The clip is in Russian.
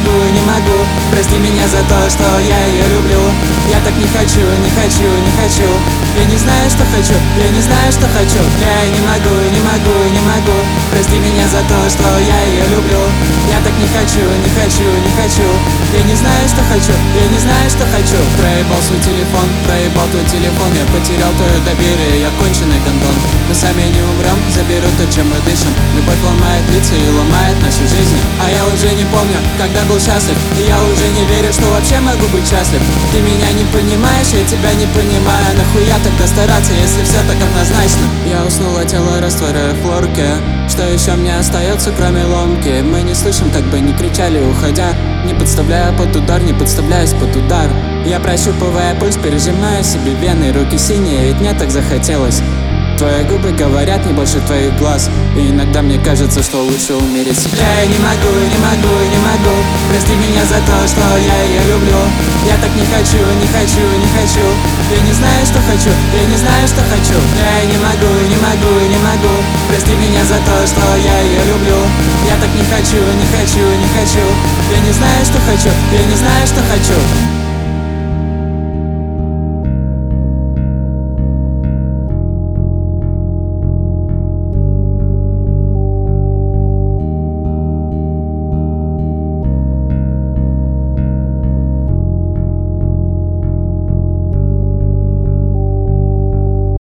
не могу. Прости меня за то, что я ее люблю. Я так не хочу, не хочу, не хочу. Я не знаю, что хочу, я не знаю, что хочу. Я не могу, не могу, не могу. Прости меня за то, что я ее люблю. Я так не хочу, не хочу, не хочу. Я не знаю, что хочу, я не знаю, что хочу. Проебал свой телефон, проебал твой телефон. Я потерял твое доверие, я конченый гондон. Мы сами не умрем, заберут то, чем мы дышим. Любовь ломает лица и ломает наши жизни. А я уже не помню, когда был счастлив. И я уже не верю, что вообще могу быть счастлив. Ты меня не понимаешь, я тебя не понимаю. Нахуя тогда стараться, если все так однозначно? Я уснул, а тело растворяю в хлорке. Что еще мне остается, кроме ломки? Мы не слышим, так бы не кричали, уходя. Не подставляя под удар, не подставляясь под удар. Я прощупывая пульс, пережимаю себе вены. Руки синие, ведь мне так захотелось. Твои губы говорят не больше твоих глаз. И иногда мне кажется, что лучше умереть сейчас. Я не могу, не могу, не могу. Прости меня за то, что я ее люблю. Я так не хочу, не хочу, не хочу. Я не знаю, что хочу, я не знаю, что хочу. Я не могу, не могу, не могу. Прости меня за то, что я ее люблю. Я так не хочу, не хочу, не хочу. Я не знаю, что хочу, я не знаю, что хочу.